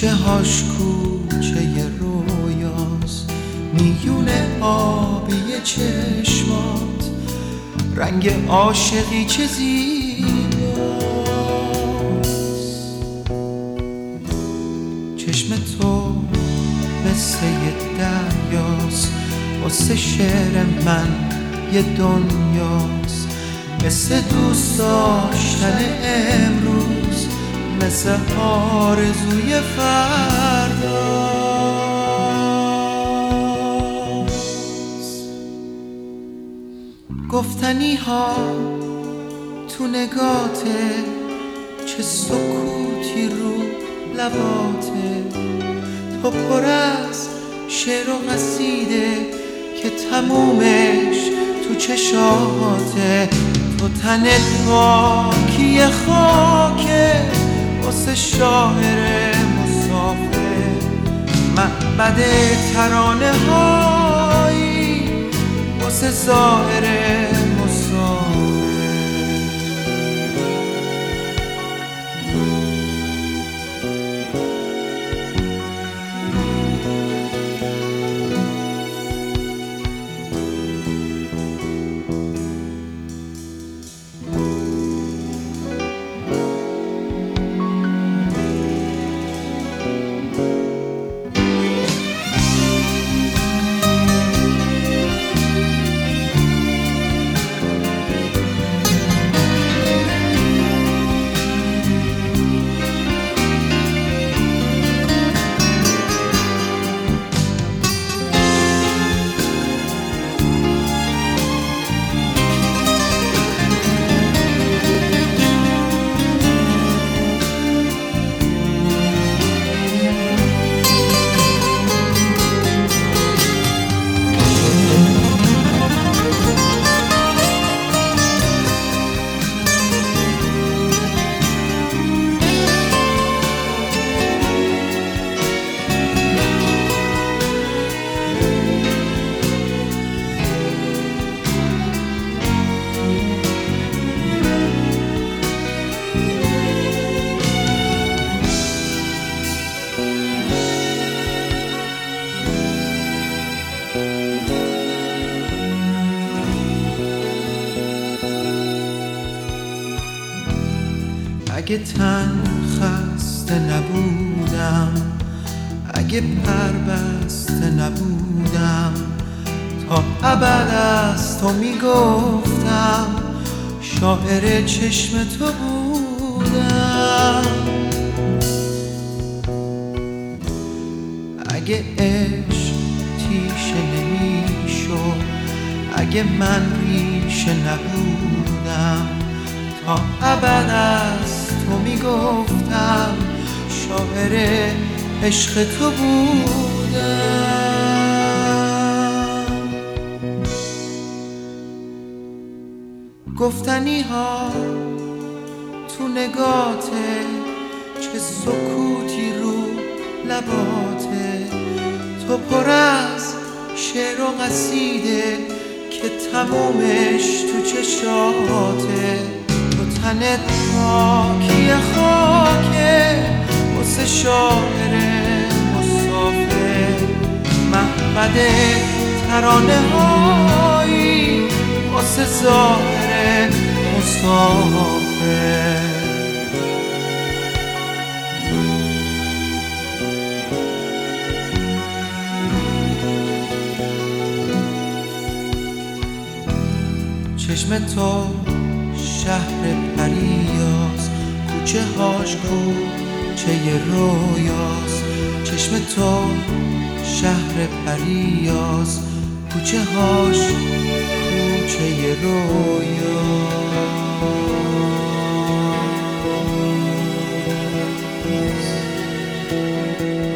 کوچه هاش کوچه رویاست، میون آبی چشمات رنگ عاشقی چه زیباست. چشم تو مثل یه دریاست، واسه شعر من یه دنیاست، مثل دوست داشتن امروز، مثل آرزوی فرداست. گفتنی ها تو نگاته، چه سکوتی رو لباته، تو پر از شعر و قصیده که تمومش تو چشاته. تو تنت خاکی خاکه واسه شاعر مسافر، معبد ترانه هایی واسه زائر مسافر. اگه تن خسته نبودم، اگه پربسته نبودم، تا ابد از تو میگفتم شاعر چشم تو بودم. اگه عشق تیشه نمیشد، اگه من ریشه نبودم، تا ابد از تو میگفتم شاعر عشق تو بودم. گفتنی ها تو نگاته، چه سکوتی رو لباته، تو پر از شعر و قصیده که تمومش تو چشاته. تو تنت خاکی خاکه واسه شاعر مسافر، معبد ترانه هایی واسه زائر مسافر. چشم تو شهر پریاست، کوچه هاش کوچه رویاست. چشم تو شهر پریاست، کوچه هاش کوچه رویاست.